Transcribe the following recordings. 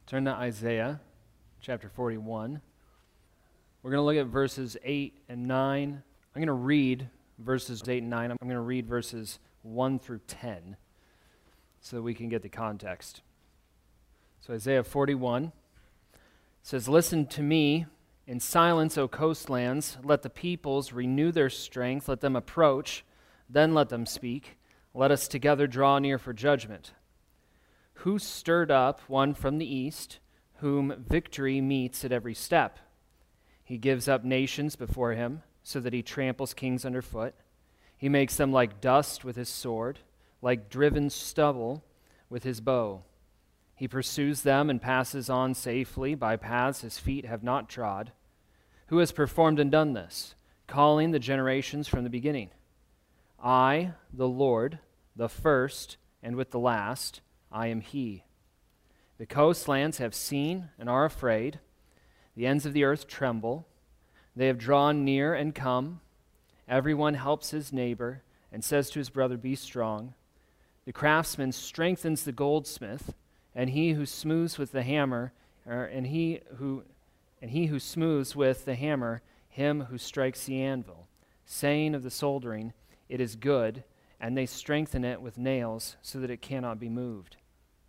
Turn to Isaiah chapter 41. We're going to look at verses 8 and 9. I'm going to read verses 8 and 9. I'm going to read verses 1 through 10 so that we can get the context. So Isaiah 41 says, "Listen to me in silence, O coastlands. Let the peoples renew their strength. Let them approach, then let them speak. Let us together draw near for judgment. Who stirred up one from the east, whom victory meets at every step? He gives up nations before him, so that he tramples kings underfoot. He makes them like dust with his sword, like driven stubble with his bow. He pursues them and passes on safely by paths his feet have not trod. Who has performed and done this, calling the generations from the beginning? I, the Lord, the first, and with the last, I am he. The coastlands have seen and are afraid. The ends of the earth tremble. They have drawn near and come. Everyone helps his neighbor and says to his brother, 'Be strong.' The craftsman strengthens the goldsmith, and he who smooths with the hammer, and he who smooths with the hammer, him who strikes the anvil, saying of the soldering, 'It is good,' and they strengthen it with nails so that it cannot be moved.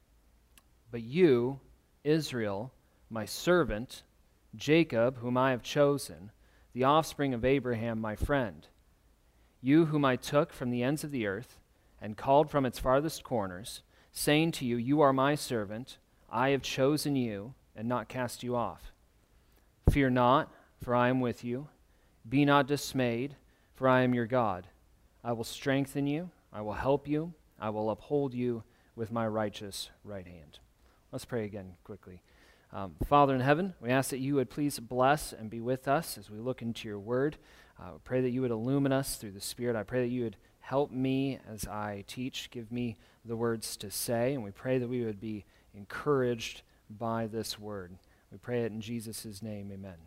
But you, Israel, my servant, Jacob, whom I have chosen, the offspring of Abraham, my friend, you whom I took from the ends of the earth and called from its farthest corners, saying to you, 'You are my servant, I have chosen you and not cast you off.' Fear not, for I am with you. Be not dismayed, for I am your God. I will strengthen you, I will help you, I will uphold you with my righteous right hand." Let's pray again quickly. Father in heaven, we ask that you would please bless and be with us as we look into your word. We pray that you would illumine us through the Spirit. I pray that you would help me as I teach, give me the words to say, and we pray that we would be encouraged by this word. We pray it in Jesus' name, amen.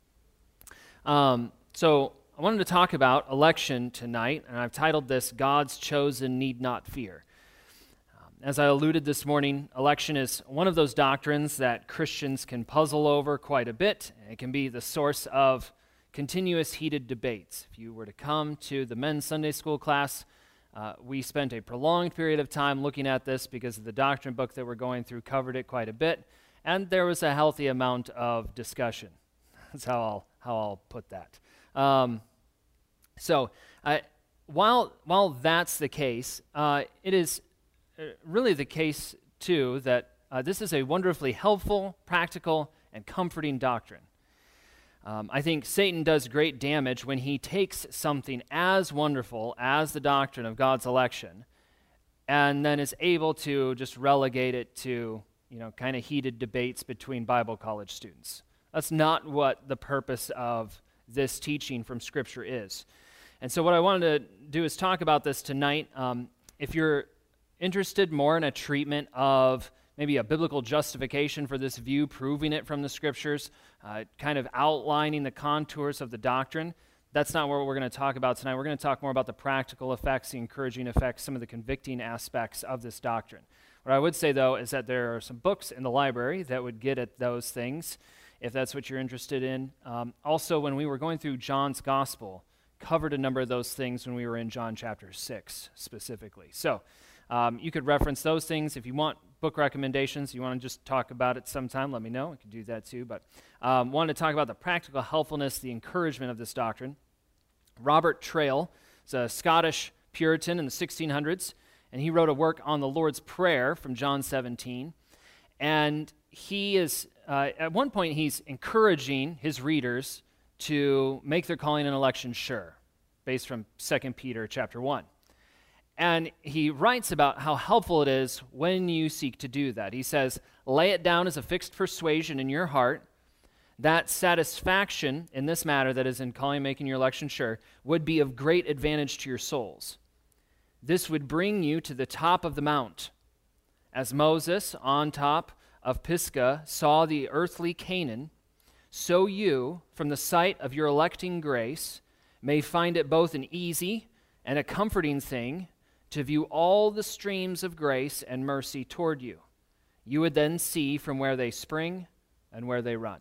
So I wanted to talk about election tonight, and I've titled this, "God's Chosen Need Not Fear." As I alluded this morning, election is one of those doctrines that Christians can puzzle over quite a bit. It can be the source of continuous heated debates. If you were to come to the men's Sunday school class, we spent a prolonged period of time looking at this because the doctrine book that we're going through covered it quite a bit, and there was a healthy amount of discussion. That's how I'll put that. While that's the case, it is really the case, too, that this is a wonderfully helpful, practical, and comforting doctrine. I think Satan does great damage when he takes something as wonderful as the doctrine of God's election and then is able to just relegate it to, kind of heated debates between Bible college students. That's not what the purpose of this teaching from Scripture is. And so what I wanted to do is talk about this tonight. If you're interested more in a treatment of maybe a biblical justification for this view, proving it from the Scriptures, kind of outlining the contours of the doctrine, that's not what we're going to talk about tonight. We're going to talk more about the practical effects, the encouraging effects, some of the convicting aspects of this doctrine. What I would say, though, is that there are some books in the library that would get at those things, if that's what you're interested in. Also, when we were going through John's Gospel, covered a number of those things when we were in John chapter 6 specifically. So you could reference those things. If you want book recommendations, you want to just talk about it sometime, let me know. We can do that too. But wanted to talk about the practical helpfulness, the encouragement of this doctrine. Robert Traill is a Scottish Puritan in the 1600s, and he wrote a work on the Lord's Prayer from John 17. And he is, at one point, he's encouraging his readers to make their calling and election sure, based from 2 Peter chapter 1. And he writes about how helpful it is when you seek to do that. He says, "Lay it down as a fixed persuasion in your heart that satisfaction in this matter, that is in calling and making your election sure, would be of great advantage to your souls. This would bring you to the top of the mount. As Moses on top of Pisgah saw the earthly Canaan, so you, from the sight of your electing grace, may find it both an easy and a comforting thing to view all the streams of grace and mercy toward you. you would then see from where they spring and where they run.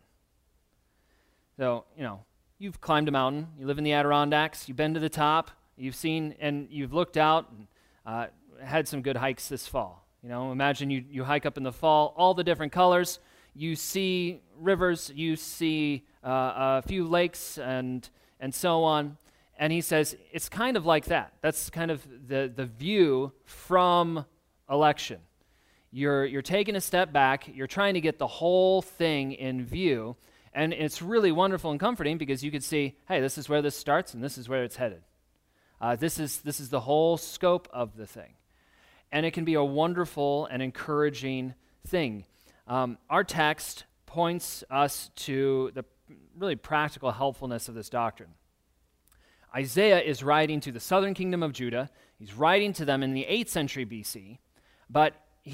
So, you've climbed a mountain, you live in the Adirondacks, you've been to the top, you've seen and you've looked out and had some good hikes this fall. Imagine you hike up in the fall, all the different colors, you see rivers, you see a few lakes and so on. And he says, it's kind of like that. That's kind of the view from election. You're taking a step back, you're trying to get the whole thing in view, and it's really wonderful and comforting because you can see, hey, this is where this starts and this is where it's headed. This is the whole scope of the thing. And it can be a wonderful and encouraging thing. Our text points us to the really practical helpfulness of this doctrine. Isaiah is writing to the southern kingdom of Judah. He's writing to them in the 8th century BC, but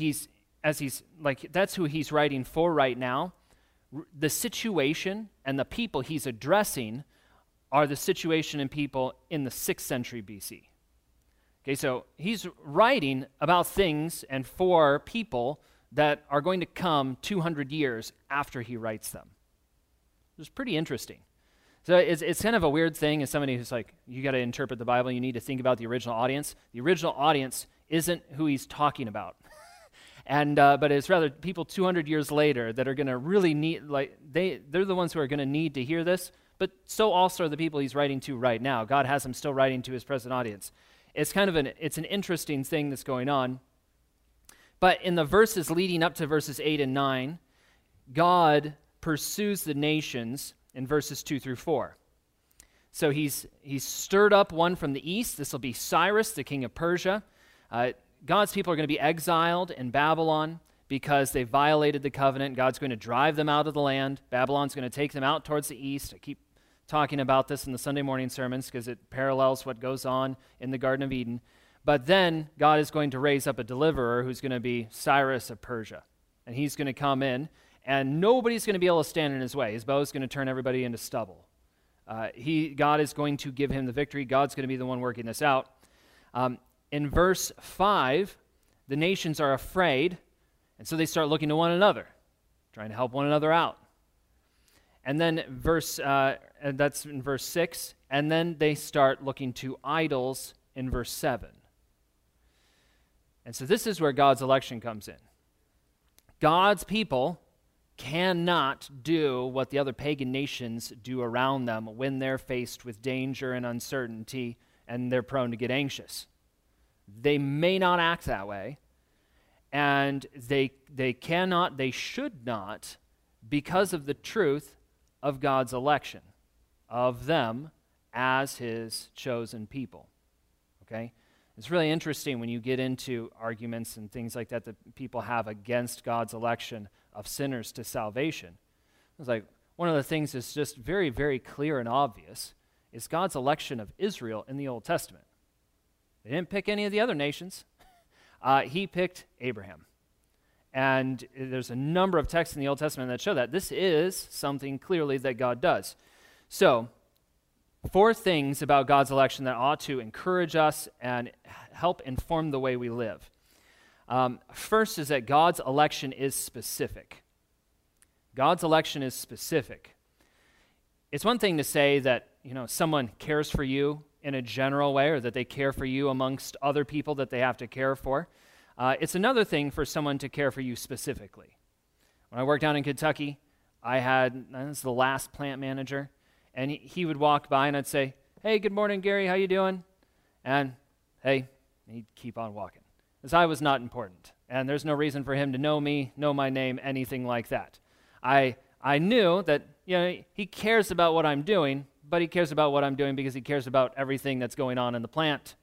that's who he's writing for right now. The situation and the people he's addressing are the situation and people in the 6th century BC. Okay, so he's writing about things and for people that are going to come 200 years after he writes them. It's pretty interesting. So it's kind of a weird thing as somebody who's like, you got to interpret the Bible, you need to think about the original audience. The original audience isn't who he's talking about. But it's rather people 200 years later that are going to really need, they're the ones who are going to need to hear this, but so also are the people he's writing to right now. God has him still writing to his present audience. It's kind of it's an interesting thing that's going on. But in the verses leading up to verses 8 and 9, God pursues the nations in verses 2 through 4. So he's stirred up one from the east. This will be Cyrus, the king of Persia. God's people are going to be exiled in Babylon because they violated the covenant. God's going to drive them out of the land. Babylon's going to take them out towards the east. I keep talking about this in the Sunday morning sermons because it parallels what goes on in the Garden of Eden. But then God is going to raise up a deliverer who's going to be Cyrus of Persia. And he's going to come in, and nobody's going to be able to stand in his way. His bow is going to turn everybody into stubble. God is going to give him the victory. God's going to be the one working this out. In verse 5, the nations are afraid, and so they start looking to one another, trying to help one another out. And then that's in verse 6, and then they start looking to idols in verse 7. And so this is where God's election comes in. God's people cannot do what the other pagan nations do around them when they're faced with danger and uncertainty and they're prone to get anxious. They may not act that way, and they cannot, they should not, because of the truth of God's election of them as his chosen people. Okay? It's really interesting when you get into arguments and things like that people have against God's election of sinners to salvation. It's like one of the things that's just very, very clear and obvious is God's election of Israel in the Old Testament. They didn't pick any of the other nations. He picked Abraham. And there's a number of texts in the Old Testament that show that. This is something clearly that God does. So, 4 things about God's election that ought to encourage us and help inform the way we live. First is that God's election is specific. God's election is specific. It's one thing to say that, someone cares for you in a general way, or that they care for you amongst other people that they have to care for. It's another thing for someone to care for you specifically. When I worked down in Kentucky, I was the last plant manager, and he would walk by and I'd say, "Hey, good morning, Gary, how you doing?" And, "Hey," he'd keep on walking. Because I was not important, and there's no reason for him to know me, know my name, anything like that. I knew that he cares about what I'm doing, but he cares about what I'm doing because he cares about everything that's going on in the plant,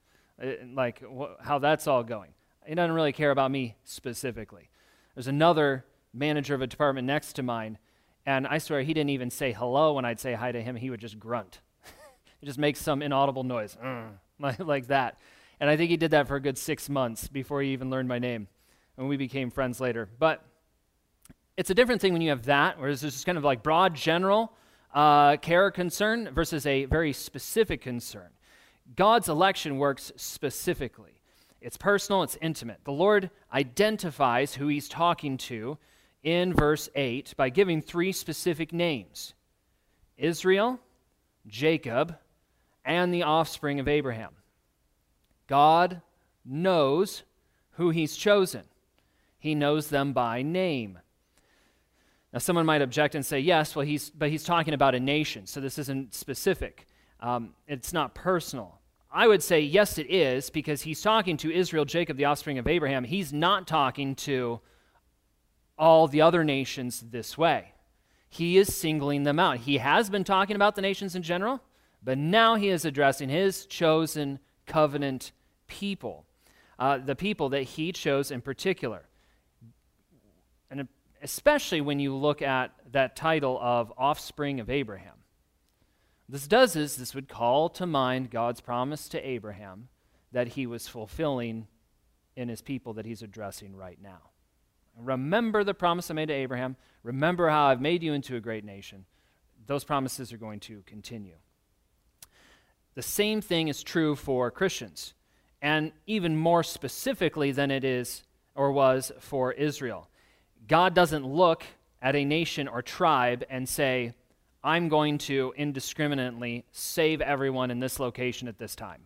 how that's all going. He doesn't really care about me specifically. There's another manager of a department next to mine, and I swear he didn't even say hello when I'd say hi to him. He would just grunt. He just makes some inaudible noise, like that. And I think he did that for a good 6 months before he even learned my name, and we became friends later. But it's a different thing when you have that, where it's just kind of like broad, general care or concern versus a very specific concern. God's election works specifically. It's personal, it's intimate. The Lord identifies who he's talking to in verse 8 by giving three specific names: Israel, Jacob, and the offspring of Abraham. God knows who he's chosen. He knows them by name. Now, someone might object and say, yes, well, he's talking about a nation, so this isn't specific. It's not personal. I would say, yes, it is, because he's talking to Israel, Jacob, the offspring of Abraham. He's not talking to all the other nations this way. He is singling them out. He has been talking about the nations in general, but now he is addressing his chosen covenant people, the people that he chose in particular. And especially when you look at that title of offspring of Abraham. This would call to mind God's promise to Abraham that he was fulfilling in his people that he's addressing right now. Remember the promise I made to Abraham. Remember how I've made you into a great nation. Those promises are going to continue. The same thing is true for Christians, and even more specifically than it is or was for Israel. God doesn't look at a nation or tribe and say, I'm going to indiscriminately save everyone in this location at this time.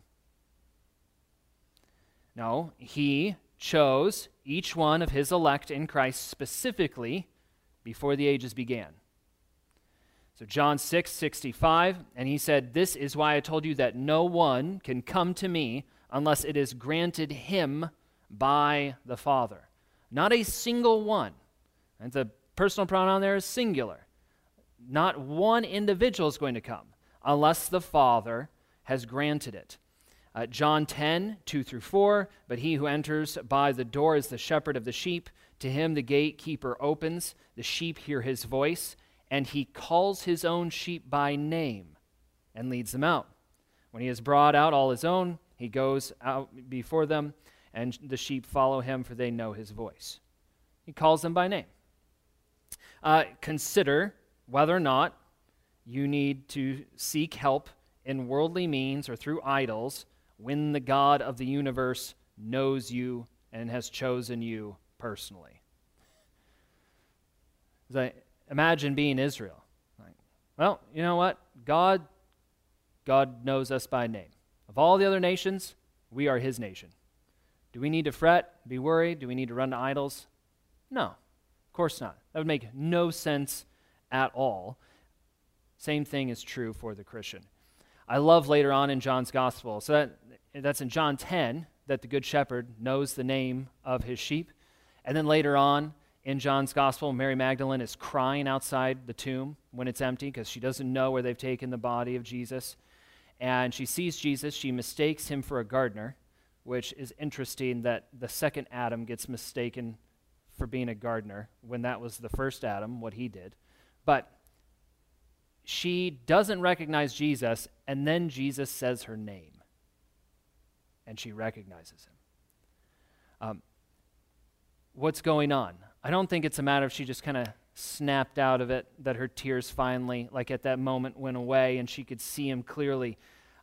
No, he chose each one of his elect in Christ specifically before the ages began. So John 6:65, and he said, "This is why I told you that no one can come to me unless it is granted him by the Father." Not a single one. And the personal pronoun there is singular. Not one individual is going to come unless the Father has granted it. John 10:2-4, "But he who enters by the door is the shepherd of the sheep. To him the gatekeeper opens. The sheep hear his voice, and he calls his own sheep by name and leads them out. When he has brought out all his own, he goes out before them, and the sheep follow him, for they know his voice." He calls them by name. Consider whether or not you need to seek help in worldly means or through idols when the God of the universe knows you and has chosen you personally. Imagine being Israel. Well, you know what? God knows us by name. Of all the other nations, we are his nation. Do we need to fret, be worried? Do we need to run to idols? No, of course not. That would make no sense at all. Same thing is true for the Christian. I love later on in John's gospel, so that's in John 10, that the good shepherd knows the name of his sheep. And then later on in John's gospel, Mary Magdalene is crying outside the tomb when it's empty because she doesn't know where they've taken the body of Jesus. And she sees Jesus. She mistakes him for a gardener, which is interesting that the second Adam gets mistaken for being a gardener when that was the first Adam, what he did. But she doesn't recognize Jesus, and then Jesus says her name, and she recognizes him. What's going on? I don't think it's a matter of she just kind of snapped out of it, that her tears finally, like at that moment, went away, and she could see him clearly.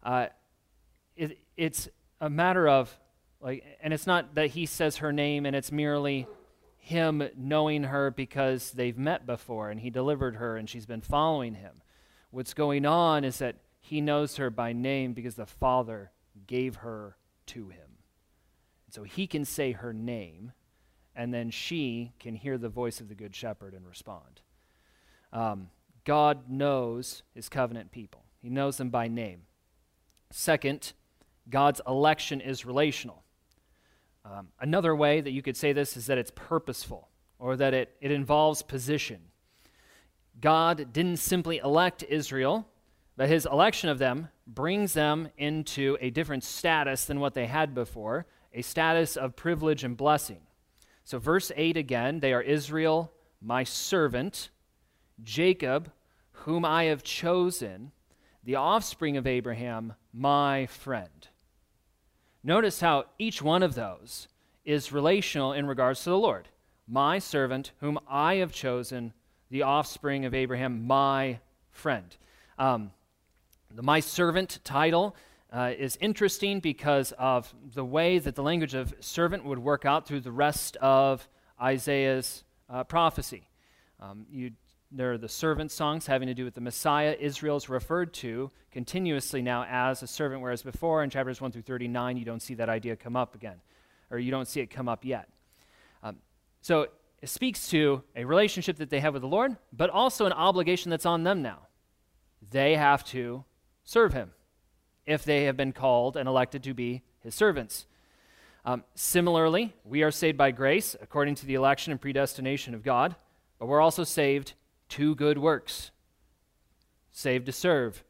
It's a matter of, and it's not that he says her name, and it's merely him knowing her because they've met before, and he delivered her, and she's been following him. What's going on is that he knows her by name because the Father gave her to him. And so he can say her name, and then she can hear the voice of the Good Shepherd and respond. God knows his covenant people. He knows them by name. Second, God's election is relational. Another way that you could say this is that it's purposeful, or that it involves position. God didn't simply elect Israel, but his election of them brings them into a different status than what they had before, a status of privilege and blessing. So verse 8 again, they are Israel, my servant, Jacob, whom I have chosen, the offspring of Abraham, my friend. Notice how each one of those is relational in regards to the Lord. My servant, whom I have chosen, the offspring of Abraham, my friend. The my servant title is interesting because of the way that the language of servant would work out through the rest of Isaiah's prophecy. There are the servant songs having to do with the Messiah. Israel's referred to continuously now as a servant, whereas before in chapters 1 through 39, you don't see that idea come up again, or you don't see it come up yet. So it speaks to a relationship that they have with the Lord, but also an obligation that's on them now. They have to serve him if they have been called and elected to be his servants. Similarly, we are saved by grace according to the election and predestination of God, but we're also saved to good works, saved to serve.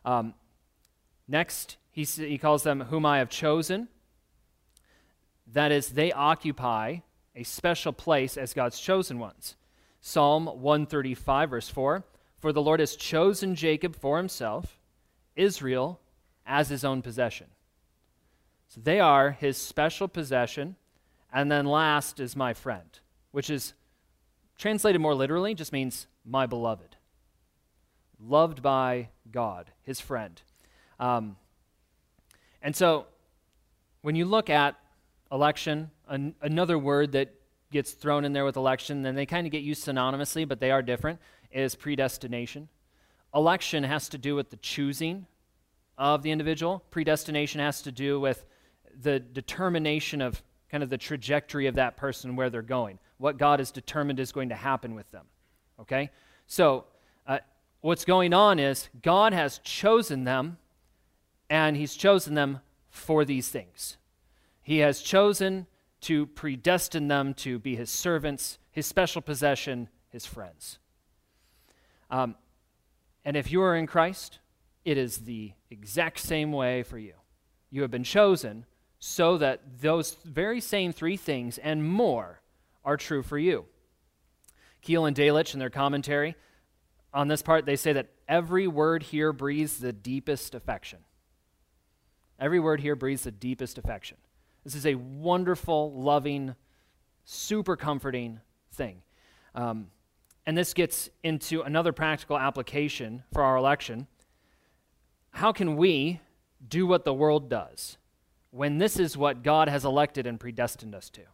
Next, he calls them whom I have chosen. That is, they occupy a special place as God's chosen ones. Psalm 135, verse 4, for the Lord has chosen Jacob for himself, Israel as his own possession. So they are his special possession. And then last is my friend, which is translated more literally, just means my beloved. Loved by God, his friend. And so when you look at election, another word that gets thrown in there with election, and they kind of get used synonymously, but they are different, is predestination. Election has to do with the choosing of the individual. Predestination has to do with the determination of kind of the trajectory of that person, where they're going, what God has determined is going to happen with them. Okay? So what's going on is God has chosen them, and he's chosen them for these things. He has chosen to predestine them to be his servants, his special possession, his friends. And if you are in Christ, it is the exact same way for you. You have been chosen so that those very same three things and more are true for you. Keel and Delitzsch, in their commentary on this part, they say that every word here breathes the deepest affection. Every word here breathes the deepest affection. This is a wonderful, loving, super comforting thing. And this gets into another practical application for our election. How can we do what the world does when this is what God has elected and predestined us to?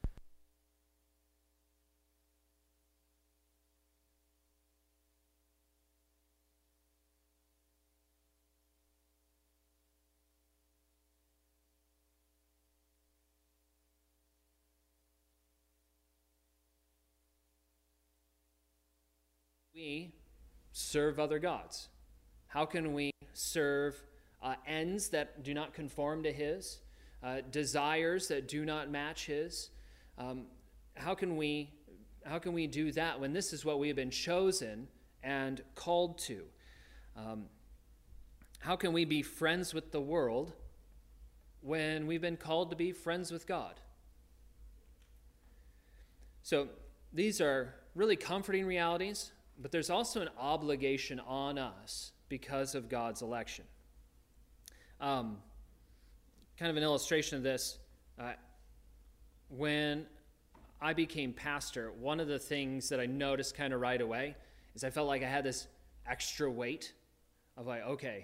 We serve other gods. How can we serve ends that do not conform to his, desires that do not match his? How can we do that when this is what we have been chosen and called to? How can we be friends with the world when we've been called to be friends with God? So these are really comforting realities, but there's also an obligation on us because of God's election. Kind of an illustration of this, when I became pastor, one of the things that I noticed kind of right away is I felt like I had this extra weight of like, okay,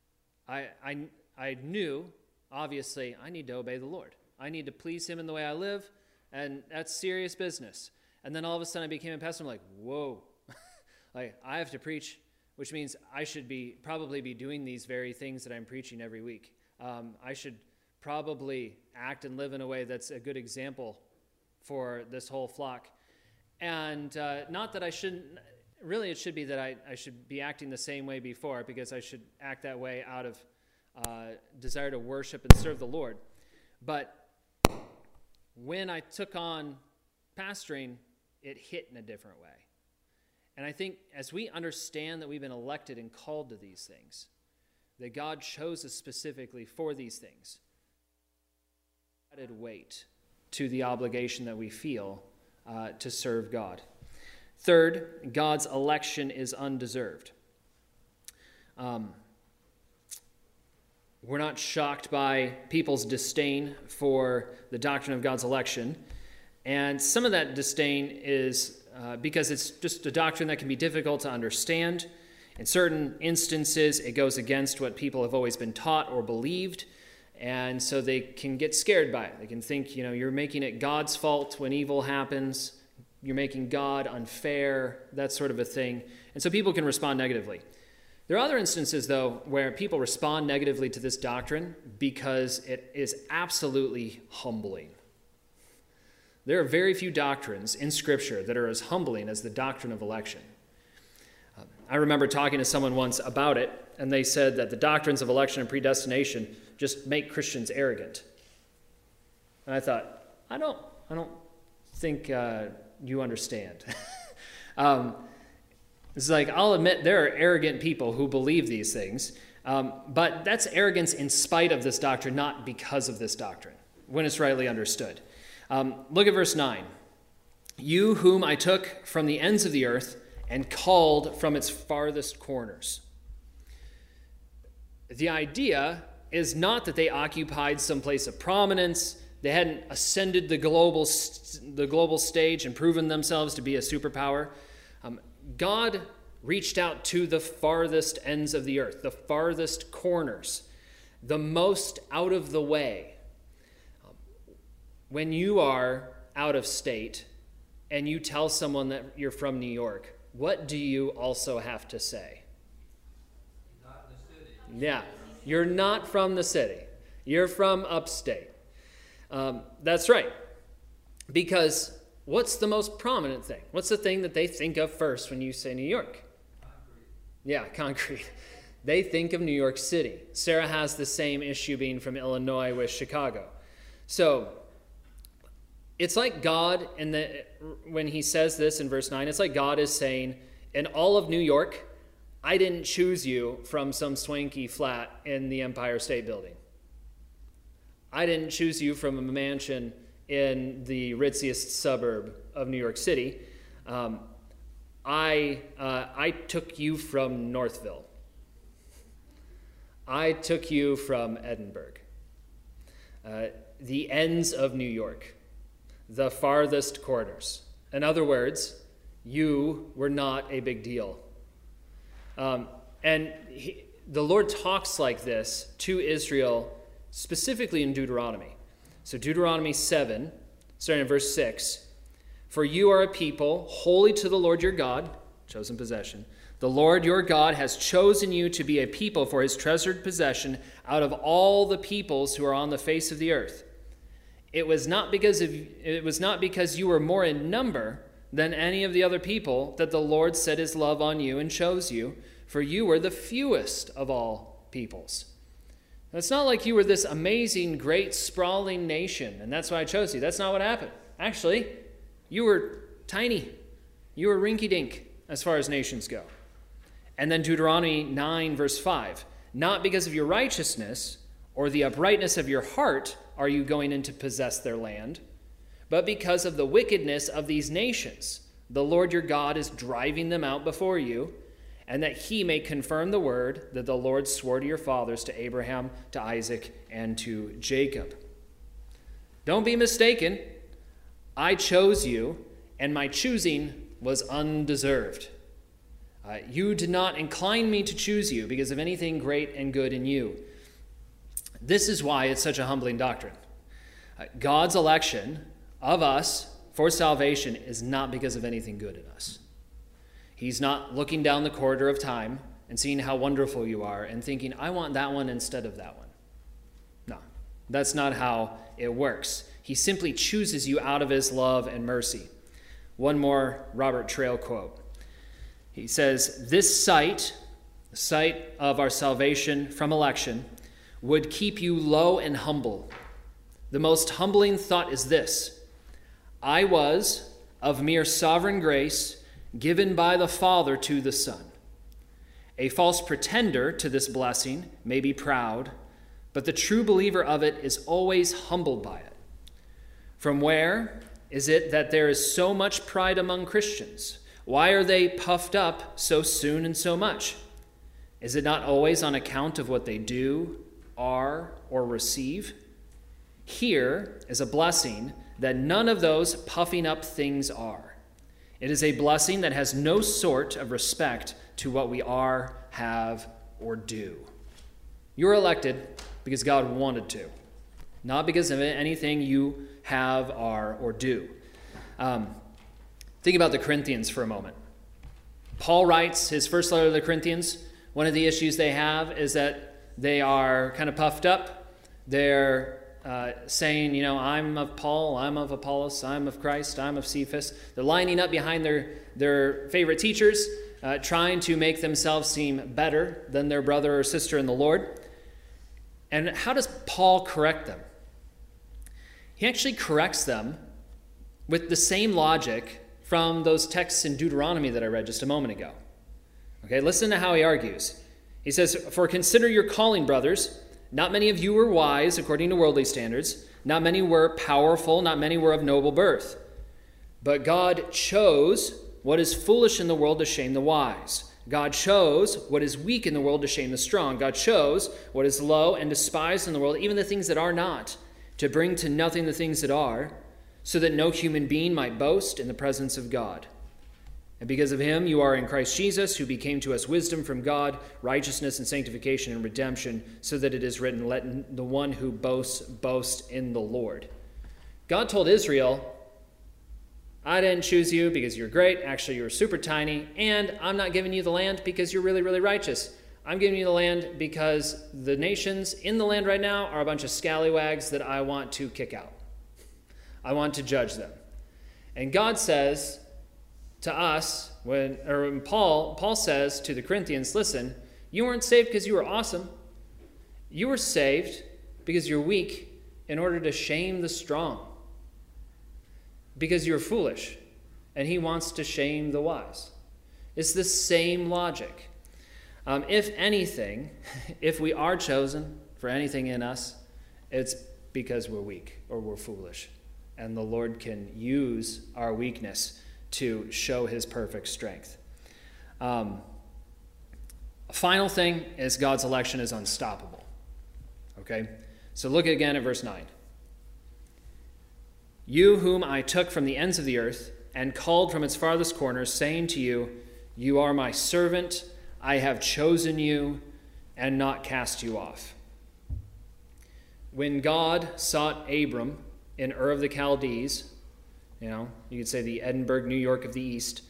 I knew, obviously, I need to obey the Lord. I need to please him in the way I live, and that's serious business. And then all of a sudden I became a pastor. I'm like, whoa. Like, I have to preach, which means I should probably be doing these very things that I'm preaching every week. I should probably act and live in a way that's a good example for this whole flock. And not that I shouldn't, really it should be that I should be acting the same way before, because I should act that way out of desire to worship and serve the Lord. But when I took on pastoring, it hit in a different way. And I think as we understand that we've been elected and called to these things, that God chose us specifically for these things, added weight to the obligation that we feel to serve God. Third, God's election is undeserved. We're not shocked by people's disdain for the doctrine of God's election. And some of that disdain is because it's just a doctrine that can be difficult to understand. In certain instances, it goes against what people have always been taught or believed, and so they can get scared by it. They can think, you're making it God's fault when evil happens. You're making God unfair, that sort of a thing. And so people can respond negatively. There are other instances, though, where people respond negatively to this doctrine because it is absolutely humbling. There are very few doctrines in Scripture that are as humbling as the doctrine of election. I remember talking to someone once about it, and they said that the doctrines of election and predestination just make Christians arrogant. And I thought, I don't think you understand. It's like, I'll admit there are arrogant people who believe these things, but that's arrogance in spite of this doctrine, not because of this doctrine, when it's rightly understood. Look at verse 9. You whom I took from the ends of the earth and called from its farthest corners. The idea is not that they occupied some place of prominence. They hadn't ascended the global stage and proven themselves to be a superpower. God reached out to the farthest ends of the earth, the farthest corners, the most out of the way. When you are out of state and you tell someone that you're from New York, what do you also have to say? Not in the city. Yeah, you're not from the city. You're from upstate. That's right. Because what's the most prominent thing? What's the thing that they think of first when you say New York? Concrete. Yeah, concrete. They think of New York City. Sarah has the same issue being from Illinois with Chicago. So it's like God, when he says this in verse 9, it's like God is saying, in all of New York, I didn't choose you from some swanky flat in the Empire State Building. I didn't choose you from a mansion in the ritziest suburb of New York City. I took you from Northville. I took you from Edinburgh. The ends of New York. The farthest corners. In other words, you were not a big deal. The Lord talks like this to Israel, specifically in Deuteronomy. So Deuteronomy 7, starting in verse 6, for you are a people holy to the Lord your God, chosen possession. The Lord your God has chosen you to be a people for his treasured possession out of all the peoples who are on the face of the earth. It was not because you were more in number than any of the other people that the Lord set his love on you and chose you, for you were the fewest of all peoples. Now, it's not like you were this amazing, great, sprawling nation, and that's why I chose you. That's not what happened. Actually, you were tiny. You were rinky-dink as far as nations go. And then Deuteronomy 9, verse 5, not because of your righteousness or the uprightness of your heart are you going in to possess their land, but because of the wickedness of these nations, the Lord your God is driving them out before you, and that he may confirm the word that the Lord swore to your fathers, to Abraham, to Isaac, and to Jacob. Don't be mistaken. I chose you, and my choosing was undeserved. You did not incline me to choose you because of anything great and good in you. This is why it's such a humbling doctrine. God's election of us for salvation is not because of anything good in us. He's not looking down the corridor of time and seeing how wonderful you are and thinking, I want that one instead of that one. No, that's not how it works. He simply chooses you out of his love and mercy. One more Robert Trail quote. He says, this sight, the sight of our salvation from election, would keep you low and humble. The most humbling thought is this: I was, of mere sovereign grace, given by the Father to the Son. A false pretender to this blessing may be proud, but the true believer of it is always humbled by it. From where is it that there is so much pride among Christians? Why are they puffed up so soon and so much? Is it not always on account of what they do, are, or receive? Here is a blessing that none of those puffing up things are. It is a blessing that has no sort of respect to what we are, have, or do. You're elected because God wanted to, not because of anything you have, are, or do. Think about the Corinthians for a moment. Paul writes his first letter to the Corinthians. One of the issues they have is that they are kind of puffed up. They're saying, I'm of Paul, I'm of Apollos, I'm of Christ, I'm of Cephas. They're lining up behind their favorite teachers, trying to make themselves seem better than their brother or sister in the Lord. And how does Paul correct them? He actually corrects them with the same logic from those texts in Deuteronomy that I read just a moment ago. Okay, listen to how he argues. He says, "For consider your calling, brothers. Not many of you were wise according to worldly standards. Not many were powerful. Not many were of noble birth. But God chose what is foolish in the world to shame the wise. God chose what is weak in the world to shame the strong. God chose what is low and despised in the world, even the things that are not, to bring to nothing the things that are, so that no human being might boast in the presence of God. And because of him, you are in Christ Jesus, who became to us wisdom from God, righteousness and sanctification and redemption, so that it is written, let the one who boasts boast in the Lord." God told Israel, I didn't choose you because you're great. Actually, you're super tiny. And I'm not giving you the land because you're really, really righteous. I'm giving you the land because the nations in the land right now are a bunch of scallywags that I want to kick out. I want to judge them. And God says to us, when Paul says to the Corinthians, listen, you weren't saved because you were awesome. You were saved because you're weak in order to shame the strong. Because you're foolish, and he wants to shame the wise. It's the same logic. If anything, if we are chosen for anything in us, it's because we're weak or we're foolish. And the Lord can use our weakness to show his perfect strength. A final thing is God's election is unstoppable. Okay? So look again at verse 9. "You whom I took from the ends of the earth and called from its farthest corners, saying to you, you are my servant, I have chosen you and not cast you off." When God sought Abram in Ur of the Chaldees, you could say the Edinburgh, New York of the East,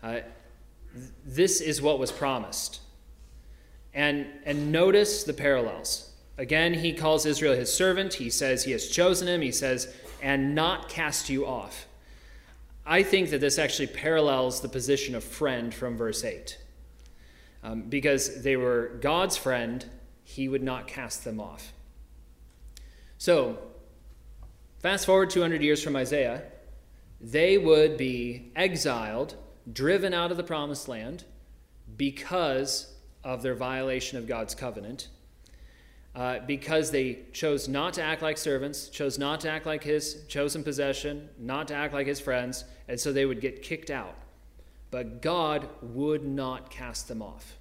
this is what was promised. And notice the parallels. Again, he calls Israel his servant. He says he has chosen him. He says, and not cast you off. I think that this actually parallels the position of friend from verse 8. Because they were God's friend, he would not cast them off. So, fast forward 200 years from Isaiah, they would be exiled, driven out of the promised land because of their violation of God's covenant. Because they chose not to act like servants, chose not to act like his chosen possession, not to act like his friends, and so they would get kicked out. But God would not cast them off.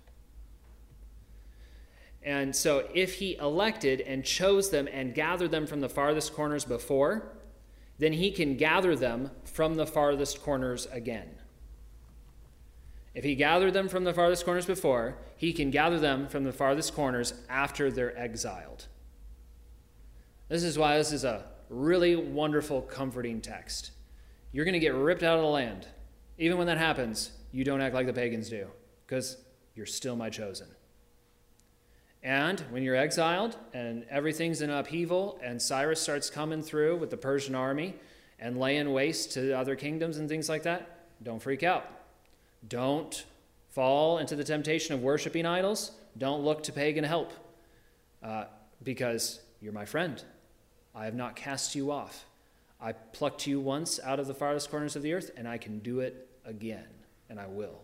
And so if he elected and chose them and gathered them from the farthest corners before, then he can gather them from the farthest corners again. If he gathered them from the farthest corners before, he can gather them from the farthest corners after they're exiled. This is why this is a really wonderful, comforting text. You're going to get ripped out of the land. Even when that happens, you don't act like the pagans do, because you're still my chosen. And when you're exiled and everything's in upheaval and Cyrus starts coming through with the Persian army and laying waste to other kingdoms and things like that, don't freak out. Don't fall into the temptation of worshiping idols. Don't look to pagan help because you're my friend. I have not cast you off. I plucked you once out of the farthest corners of the earth, and I can do it again, and I will.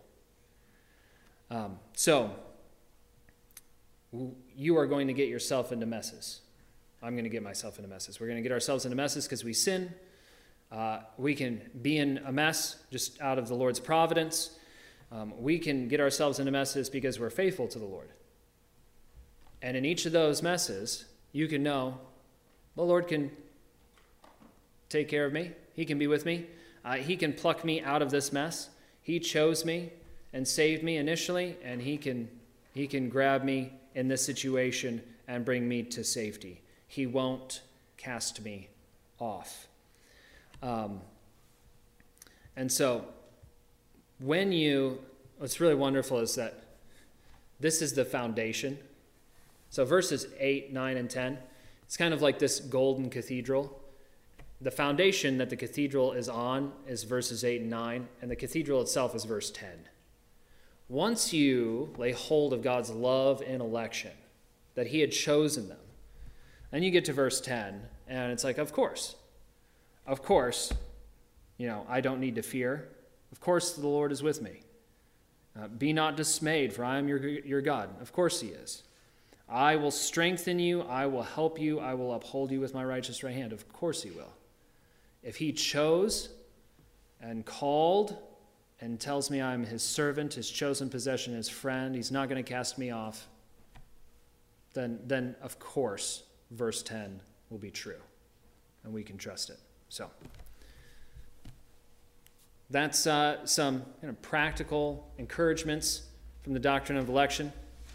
So you are going to get yourself into messes. I'm going to get myself into messes. We're going to get ourselves into messes because we sin. We can be in a mess just out of the Lord's providence. We can get ourselves into messes because we're faithful to the Lord. And in each of those messes, you can know the Lord can take care of me. He can be with me. He can pluck me out of this mess. He chose me and saved me initially, and he can grab me in this situation and bring me to safety. He won't cast me off. And so what's really wonderful is that this is the foundation. So verses 8, 9, and 10, it's kind of like this golden cathedral. The foundation that the cathedral is on is verses 8 and 9, and the cathedral itself is verse 10. Once you lay hold of God's love and election, that he had chosen them, then you get to verse 10, and it's like, of course, I don't need to fear. Of course the Lord is with me. Be not dismayed, for I am your God. Of course he is. I will strengthen you. I will help you. I will uphold you with my righteous right hand. Of course he will. If he chose and called and tells me I'm his servant, his chosen possession, his friend, he's not going to cast me off, then of course verse 10 will be true, and we can trust it. So that's some kind of practical encouragements from the doctrine of election.